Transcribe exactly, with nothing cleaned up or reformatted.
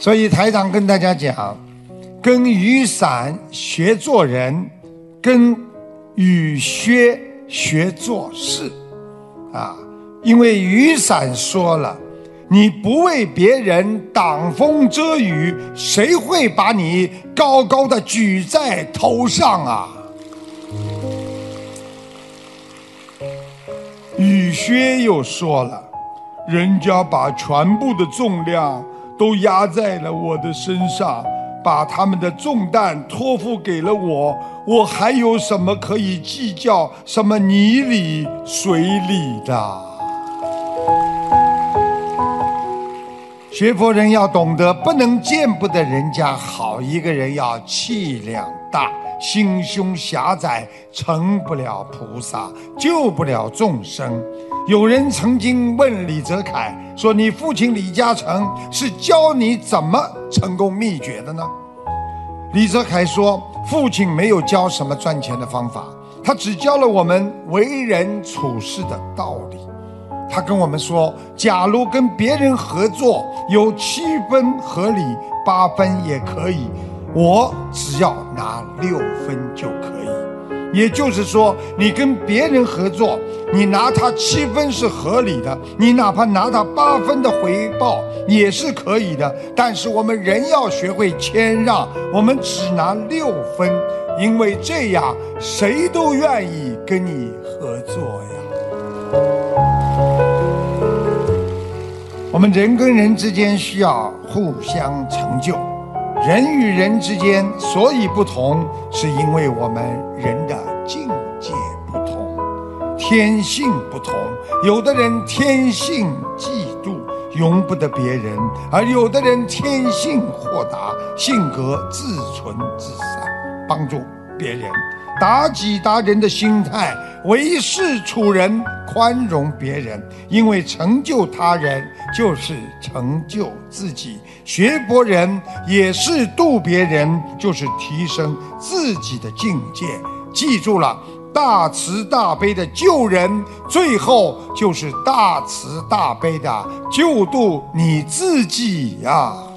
所以台长跟大家讲，跟雨伞学做人，跟雨靴学做事啊！因为雨伞说了，你不为别人挡风遮雨，谁会把你高高的举在头上啊？雨靴又说了，人家把全部的重量都压在了我的身上，把他们的重担托付给了我，我还有什么可以计较什么泥里水里的？学佛人要懂得，不能见不得人家好，一个人要气量大，心胸狭窄，成不了菩萨，救不了众生。有人曾经问李泽楷说，你父亲李嘉诚是教你怎么成功秘诀的呢？李泽楷说，父亲没有教什么赚钱的方法，他只教了我们为人处事的道理。他跟我们说，假如跟别人合作有七分合理，八分也可以，我只要拿六分就可以。也就是说，你跟别人合作，你拿他七分是合理的，你哪怕拿他八分的回报也是可以的。但是我们人要学会谦让，我们只拿六分，因为这样谁都愿意跟你合作呀。我们人跟人之间需要互相成就，人与人之间所以不同，是因为我们人的境界不同，天性不同。有的人天性嫉妒，容不得别人，而有的人天性豁达，性格自存自散，帮助别人，达己达人的心态，为事处人，宽容别人。因为成就他人就是成就自己，学佛人也是度别人，就是提升自己的境界。记住了，大慈大悲的救人，最后就是大慈大悲的救度你自己呀、啊